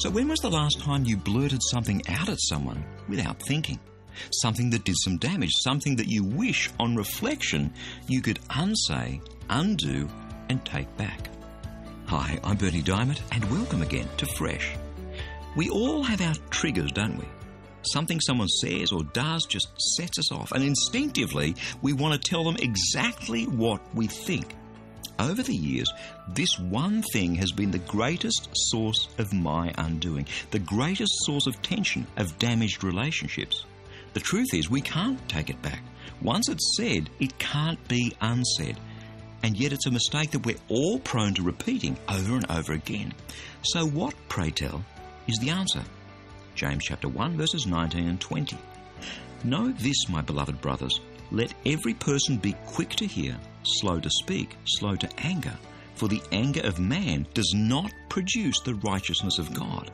So when was the last time you blurted something out at someone without thinking? Something that did some damage, something that you wish, on reflection, you could unsay, undo, and take back. Hi, I'm Bernie Diamond, and welcome again to Fresh. We all have our triggers, don't we? Something someone says or does just sets us off, and instinctively we want to tell them exactly what we think. Over the years, this one thing has been the greatest source of my undoing, the greatest source of tension, of damaged relationships. The truth is, we can't take it back. Once it's said, it can't be unsaid. And yet it's a mistake that we're all prone to repeating over and over again. So what, pray tell, is the answer? James chapter 1, verses 19 and 20. Know this, my beloved brothers, let every person be quick to hear, slow to speak, slow to anger, for the anger of man does not produce the righteousness of God.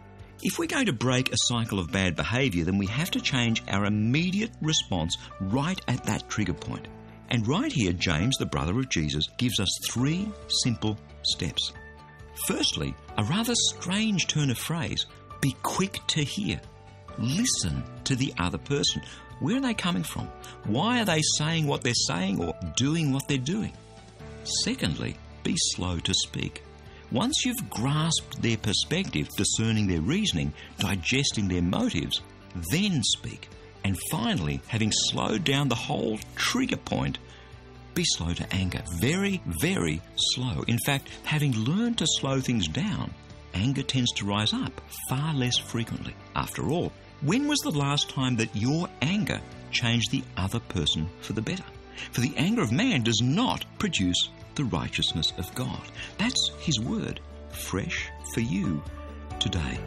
If we're going to break a cycle of bad behaviour, then we have to change our immediate response right at that trigger point. And right here, James, the brother of Jesus, gives us 3 simple steps. Firstly, a rather strange turn of phrase, be quick to hear. Listen to the other person. Where are they coming from? Why are they saying what they're saying or doing what they're doing? Secondly, be slow to speak. Once you've grasped their perspective, discerning their reasoning, digesting their motives, then speak. And finally, having slowed down the whole trigger point, be slow to anger. Very, very slow. In fact, having learned to slow things down, anger tends to rise up far less frequently. After all, when was the last time that your anger changed the other person for the better? For the anger of man does not produce the righteousness of God. That's His word, fresh for you today.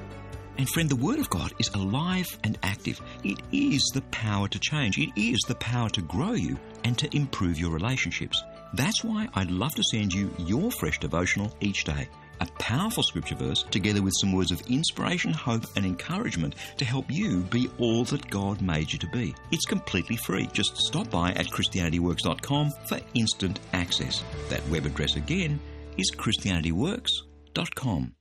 And friend, the Word of God is alive and active. It is the power to change. It is the power to grow you and to improve your relationships. That's why I'd love to send you your Fresh devotional each day. A powerful scripture verse together with some words of inspiration, hope and encouragement to help you be all that God made you to be. It's completely free. Just stop by at ChristianityWorks.com for instant access. That web address again is ChristianityWorks.com.